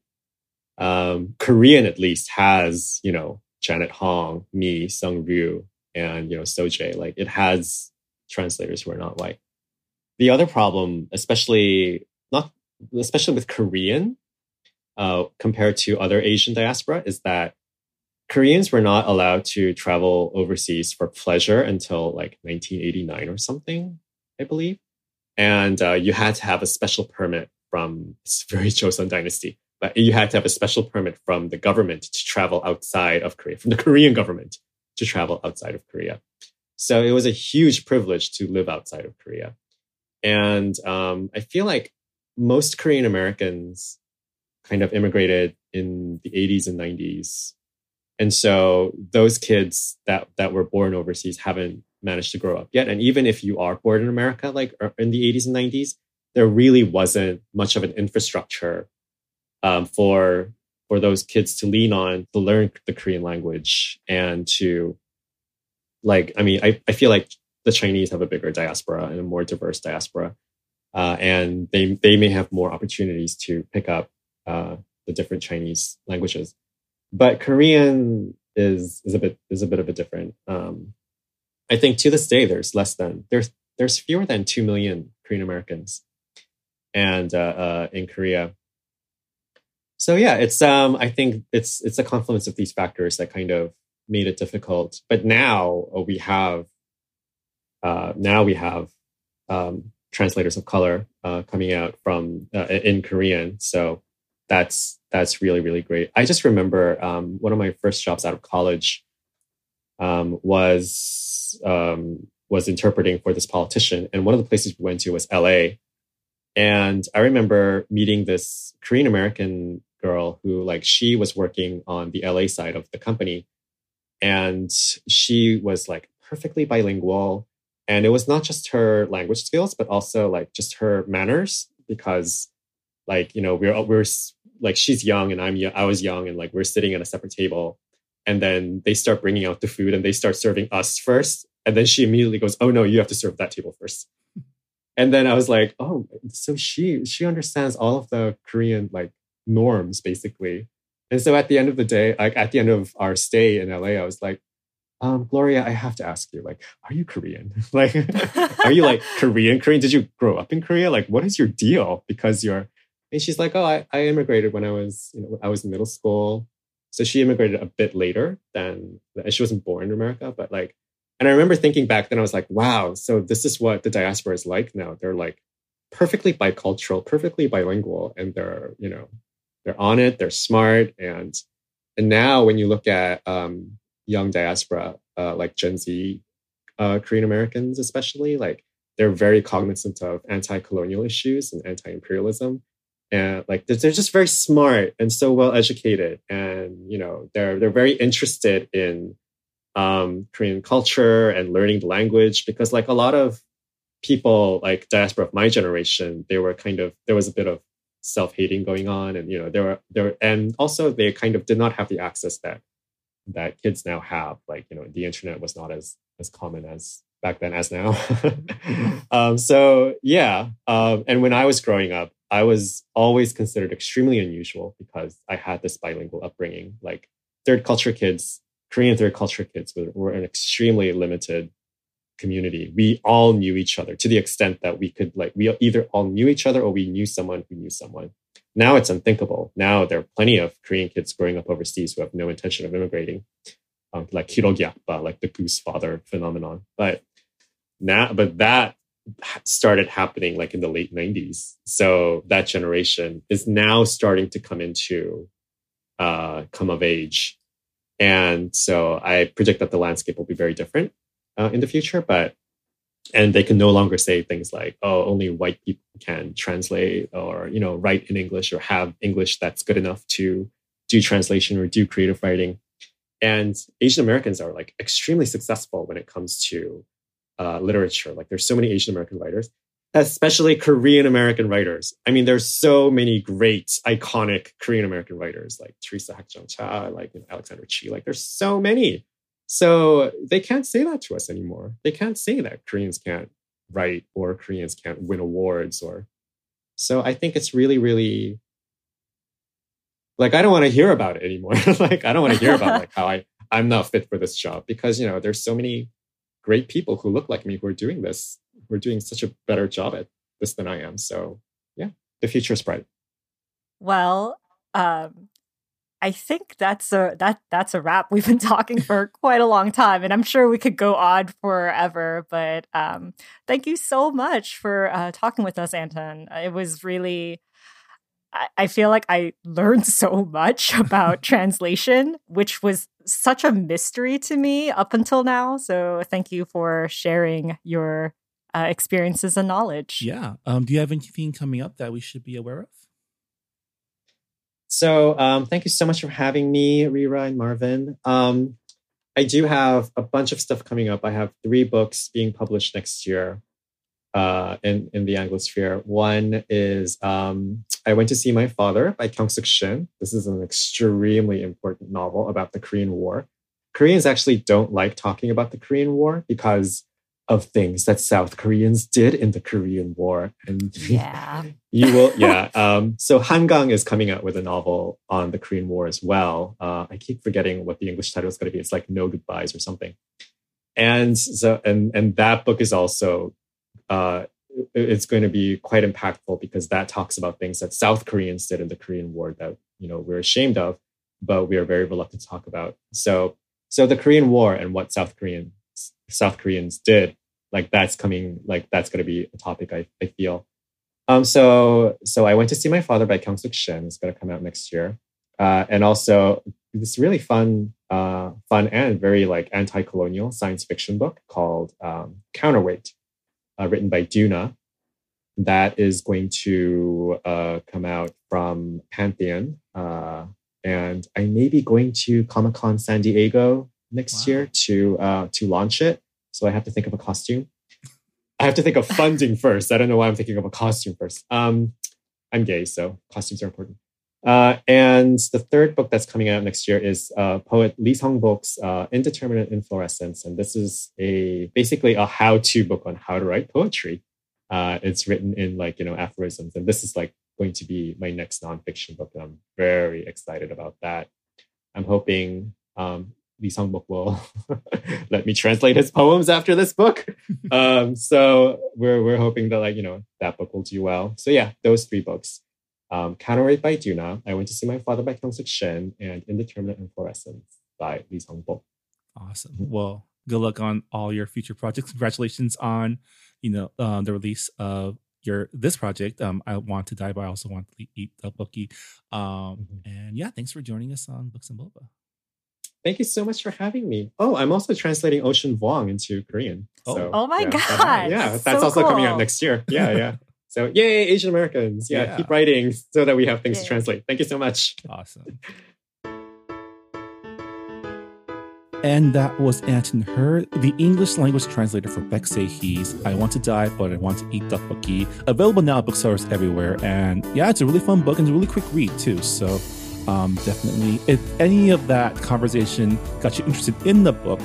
Um, Korean, at least, has, you know, Janet Hong, me, Sung Ryu, and, you know, Sojae. Like, it has translators who are not white. The other problem, especially not especially with Korean, uh, compared to other Asian diaspora, is that Koreans were not allowed to travel overseas for pleasure until like nineteen eighty-nine or something, I believe. And uh, you had to have a special permit from, it's very Joseon Dynasty, but you had to have a special permit from the government to travel outside of Korea, from the Korean government to travel outside of Korea. So it was a huge privilege to live outside of Korea. And um, I feel like most Korean Americans kind of immigrated in the eighties and nineties. And so those kids that, that were born overseas haven't managed to grow up yet. And even if you are born in America, like in the eighties and nineties, there really wasn't much of an infrastructure um, for, for those kids to lean on to learn the Korean language and to, like, I mean, I, I feel like the Chinese have a bigger diaspora and a more diverse diaspora. Uh, and they, they may have more opportunities to pick up uh, the different Chinese languages. But Korean is is a bit is a bit of a different. Um, I think to this day there's less than there's there's fewer than two million Korean Americans, and uh, uh, in Korea. So yeah, it's um I think it's it's a confluence of these factors that kind of made it difficult. But now uh, we have uh, now we have um, translators of color uh, coming out from uh, in Korean. So that's that's really, really great. I just remember um, one of my first jobs out of college um, was um, was interpreting for this politician. And one of the places we went to was L A. And I remember meeting this Korean American girl who, like, she was working on the L A side of the company. And she was like perfectly bilingual. And it was not just her language skills, but also like just her manners, because like, you know, we're, we're like, she's young and I'm young, I was young, and like, we're sitting at a separate table, and then they start bringing out the food and they start serving us first. And then she immediately goes, oh no, you have to serve that table first. And then I was like, oh, so she, she understands all of the Korean like norms basically. And so at the end of the day, like at the end of our stay in L A, I was like, um, Gloria, I have to ask you, like, are you Korean? Like, are you like Korean Korean? Did you grow up in Korea? Like, what is your deal? Because you're, and she's like, oh, I, I immigrated when I was, you know, I was in middle school. So she immigrated a bit later than, she wasn't born in America, but like, and I remember thinking back then, I was like, wow, so this is what the diaspora is like now. They're like perfectly bicultural, perfectly bilingual, and they're, you know, they're on it, they're smart. And, and now when you look at um, young diaspora, uh, like Gen Z uh, Korean Americans, especially, like they're very cognizant of anti-colonial issues and anti-imperialism. And like, they're, they're just very smart and so well educated. And, you know, they're, they're very interested in um, Korean culture and learning the language, because like a lot of people, like diaspora of my generation, they were kind of, there was a bit of self-hating going on, and you know, there were there, and also they kind of did not have the access that that kids now have. Like, you know, the internet was not as as common as back then as now. um, so yeah, um, and when I was growing up, I was always considered extremely unusual because I had this bilingual upbringing. Like third culture kids, Korean third culture kids were, were an extremely limited community. We all knew each other to the extent that we could like, we either all knew each other or we knew someone who knew someone. Now it's unthinkable. Now there are plenty of Korean kids growing up overseas who have no intention of immigrating, um, like Kirogyakba, like the goose father phenomenon. But now, but that started happening like in the late nineties. So that generation is now starting to come into, uh, come of age. And so I predict that the landscape will be very different uh, in the future, but, and they can no longer say things like, oh, only white people can translate or, you know, write in English or have English that's good enough to do translation or do creative writing. And Asian Americans are like extremely successful when it comes to uh, literature. Like there's so many Asian American writers, especially Korean American writers. I mean, there's so many great, iconic Korean American writers like Teresa Hakjong Cha, like you know, Alexander Chi. Like there's so many. So they can't say that to us anymore. They can't say that Koreans can't write or Koreans can't win awards. Or so I think it's really, really like I don't want to hear about it anymore. Like I don't want to hear about like how I I'm not fit for this job because you know there's so many great people who look like me who are doing this. Who are doing such a better job at this than I am. So yeah, the future is bright. Well, um, I think that's a that that's a wrap. We've been talking for quite a long time, and I'm sure we could go on forever. But um, thank you so much for uh, talking with us, Anton. It was really, I, I feel like I learned so much about translation, which was such a mystery to me up until now. So thank you for sharing your uh, experiences and knowledge. Yeah. Um, do you have anything coming up that we should be aware of? So um, thank you so much for having me, Rira and Marvin. Um, I do have a bunch of stuff coming up. I have three books being published next year uh, in, in the Anglosphere. One is um, I Went to See My Father by Kyung-Suk Shin. This is an extremely important novel about the Korean War. Koreans actually don't like talking about the Korean War because of things that South Koreans did in the Korean War. And yeah, you will, yeah. Um, so Hangang is coming out with a novel on the Korean War as well. Uh, I keep forgetting what the English title is going to be. It's like No Goodbyes or something. And so, and and that book is also, uh, it's going to be quite impactful because that talks about things that South Koreans did in the Korean War that, you know, we're ashamed of, but we are very reluctant to talk about. So, so the Korean War and what South Korean South Koreans did, like that's coming, like that's going to be a topic I, I feel. Um, so, so I Went to See My Father by Kyung-Suk Shin. It's going to come out next year. Uh, and also this really fun, uh, fun and very like anti-colonial science fiction book called um, Counterweight, uh, written by Duna. That is going to uh, come out from Pantheon. Uh, and I may be going to Comic-Con San Diego next wow. year to uh, to launch it. So I have to think of a costume. I have to think of funding first. I don't know why I'm thinking of a costume first. Um, I'm gay, so costumes are important. Uh, and the third book that's coming out next year is uh, poet Lee Sung-bok's uh, Indeterminate Inflorescence. And this is a basically a how-to book on how to write poetry. Uh, it's written in like, you know, aphorisms. And this is like going to be my next nonfiction book. And I'm very excited about that. I'm hoping um, Lee Sung-bok will let me translate his poems after this book. Um, so we're we're hoping that like, you know, that book will do well. So yeah, those three books. Um, Counterweight by Duna, I Went to See My Father by Kyung-Suk Shin, and Indeterminate Inflorescence by Lee Sung-bok. Awesome. Well, good luck on all your future projects. Congratulations on, you know, uh, the release of your this project. Um, I Want to Die, but I also want to eat the bookie. Um, mm-hmm. And yeah, thanks for joining us on Books and Boba. Thank you so much for having me. Oh, I'm also translating Ocean Vuong into Korean. So, oh my yeah, God. That, yeah, that's so also cool. coming out next year. Yeah, yeah. So yay, Asian Americans. Yeah, yeah, keep writing so that we have things yeah. to translate. Thank you so much. Awesome. And that was Anton Her, the English language translator for Baek Se-hee's I Want to Die, But I Want to Eat Tteokbokki. Available now at bookstores everywhere. And yeah, it's a really fun book and a really quick read too. So um, definitely, if any of that conversation got you interested in the book,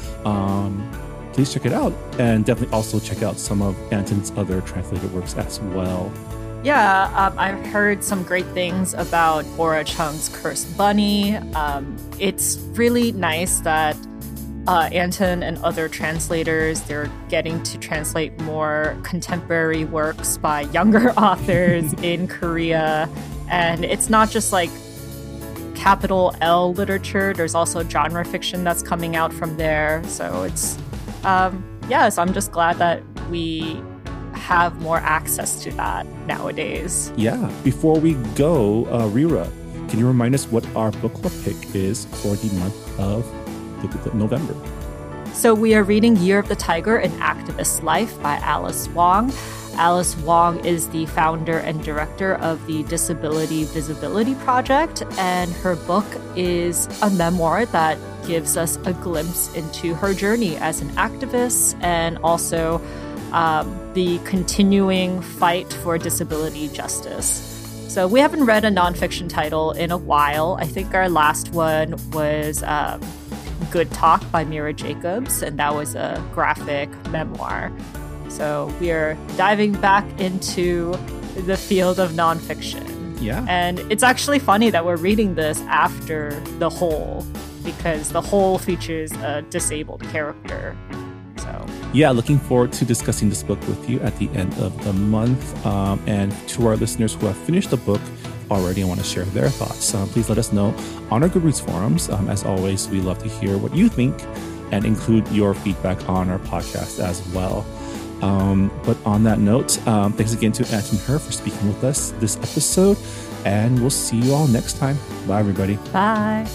um, please check it out. And definitely also check out some of Anton's other translated works as well. Yeah, um, I've heard some great things about Bora Chung's Cursed Bunny. Um, it's really nice that uh, Anton and other translators, they're getting to translate more contemporary works by younger authors in Korea. And it's not just like capital L literature. There's also genre fiction that's coming out from there. So it's, um, yeah, so I'm just glad that we have more access to that nowadays. Yeah. Before we go, uh, Rira, can you remind us what our book club pick is for the month of November? So we are reading Year of the Tiger, An Activist's Life by Alice Wong. Alice Wong is the founder and director of the Disability Visibility Project, and her book is a memoir that gives us a glimpse into her journey as an activist and also Um, the continuing fight for disability justice. So we haven't read a nonfiction title in a while. I think our last one was um, Good Talk by Mira Jacobs, and that was a graphic memoir. So we're diving back into the field of nonfiction. Yeah. And it's actually funny that we're reading this after The Whole, because The Whole features a disabled character. So yeah, looking forward to discussing this book with you at the end of the month. Um, and to our listeners who have finished the book already and want to share their thoughts, um, please let us know on our Goodreads forums. Um, as always, we love to hear what you think and include your feedback on our podcast as well. Um, but on that note, um, thanks again to Anton Her for speaking with us this episode. And we'll see you all next time. Bye, everybody. Bye.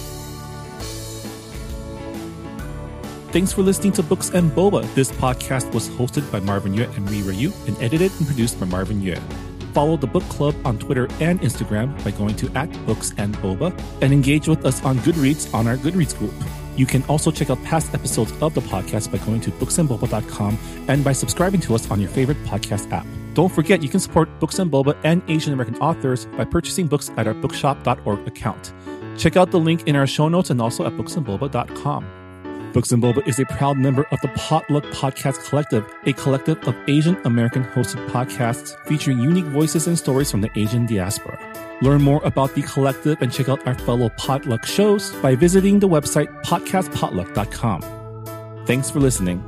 Thanks for listening to Books and Boba. This podcast was hosted by Marvin Yue and Rira Yu and edited and produced by Marvin Yue. Follow the book club on Twitter and Instagram by going to at Books and Boba and engage with us on Goodreads on our Goodreads group. You can also check out past episodes of the podcast by going to books and boba dot com and by subscribing to us on your favorite podcast app. Don't forget you can support Books and Boba and Asian American authors by purchasing books at our bookshop dot org account. Check out the link in our show notes and also at books and boba dot com. Books and Boba is a proud member of the Potluck Podcast Collective, a collective of Asian American hosted podcasts featuring unique voices and stories from the Asian diaspora. Learn more about the collective and check out our fellow Potluck shows by visiting the website podcast potluck dot com. Thanks for listening.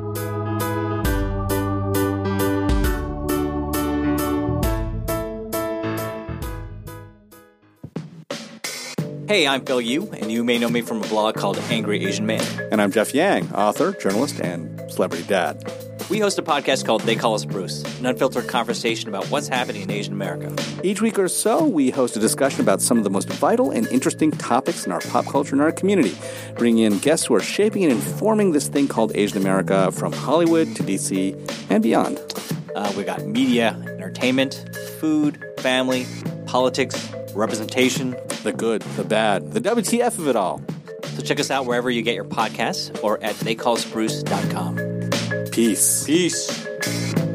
Hey, I'm Phil Yu, and you may know me from a blog called Angry Asian Man. And I'm Jeff Yang, author, journalist, and celebrity dad. We host a podcast called They Call Us Bruce, an unfiltered conversation about what's happening in Asian America. Each week or so, we host a discussion about some of the most vital and interesting topics in our pop culture and our community, bringing in guests who are shaping and informing this thing called Asian America from Hollywood to D C and beyond. Uh, we got media, entertainment, food, family, politics, representation. The good, the bad, the W T F of it all. So check us out wherever you get your podcasts or at they call us bruce dot com. Peace. Peace.